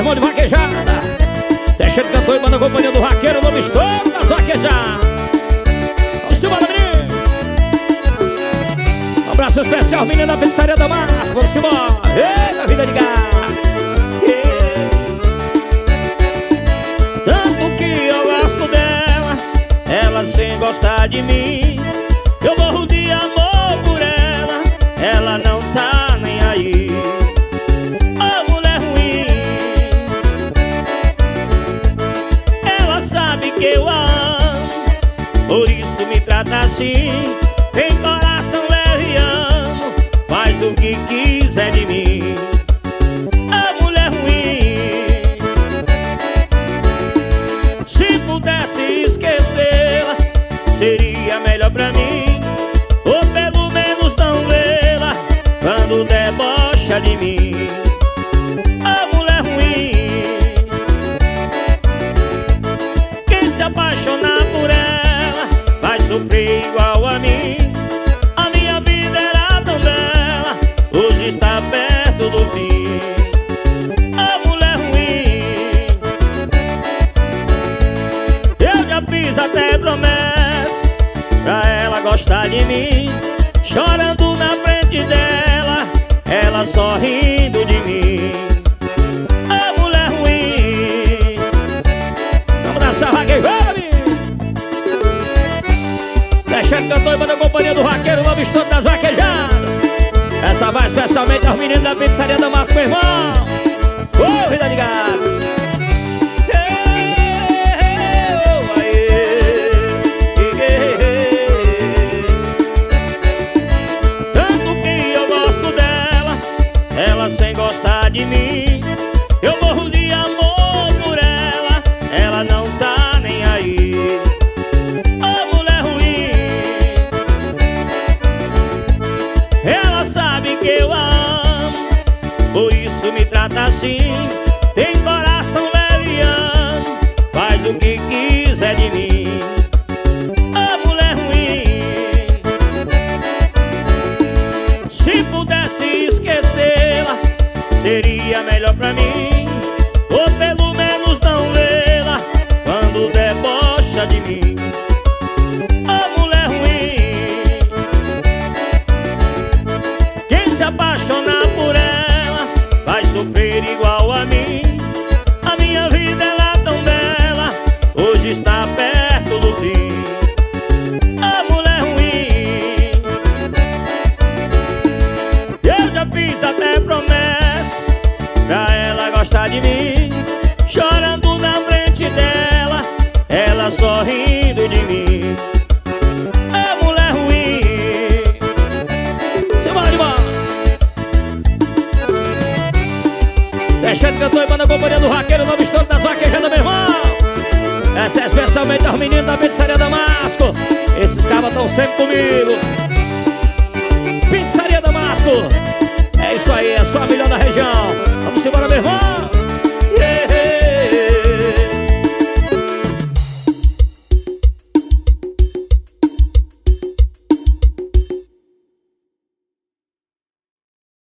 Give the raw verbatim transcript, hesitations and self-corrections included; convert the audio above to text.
irmão de vaquejada. Zé Cheiro cantor e banda companhia do vaqueiro, no estouro das vaquejadas. Vamos embora, menino. Um abraço especial, menino da pizzaria Damasco. Vamos embora. Eita, vida de gato. Tanto que eu gosto dela, ela sem gostar de mim. Eu morro de amor por ela, ela não tá nem aí. Ô mulher ruim, ela sabe que eu a amo, por isso me trata assim. Tem coração leve e amo, faz o que quiser de mim. Ô mulher ruim, se pudesse esquecê-la, seria melhor pra mim. Ou pelo menos não vê-la quando debocha de mim. A mulher ruim, quem se apaixonar por ela vai sofrer igual a mim. A minha vida era tão bela, hoje está perto do fim. A mulher ruim, eu já fiz até promessa pra ela gostar de mim, chorando na frente dela, ela sorrindo de mim. A mulher ruim, vamos dançar vaquejada, menino. Zé Cheiro cantor e banda companhia do vaqueiro, no estouro das vaquejadas. Essa vai especialmente aos meninos da pizzaria Damasco, meu irmão. Ô, vida de gato. Sem gostar de mim, eu morro de amor por ela, ela não tá nem aí. Ô mulher ruim, ela sabe que eu a amo, por isso me trata assim. Tem coração leve e amo, faz o que quiser de mim. Ô mulher ruim, se pudesse esquecê-la, seria melhor pra mim. Ou pelo menos não vê-la quando debocha de mim. A mulher ruim, quem se apaixonar por ela vai sofrer igual a mim. A minha vida era tão bela, hoje está perto do fim. A mulher ruim, eu já fiz até promessa pra ela gostar de mim, chorando na frente dela, ela sorrindo de mim. A mulher ruim, simbora de bola. Zé Cheiro cantor e banda companhia do vaqueiro, no estouro das vaquejadas, meu irmão. Essa é especialmente aos meninos da pizzaria Damasco. Esses cabas estão sempre comigo. Pizzaria Damasco, é isso aí, é só a melhor da região. Vamos embora, meu irmão.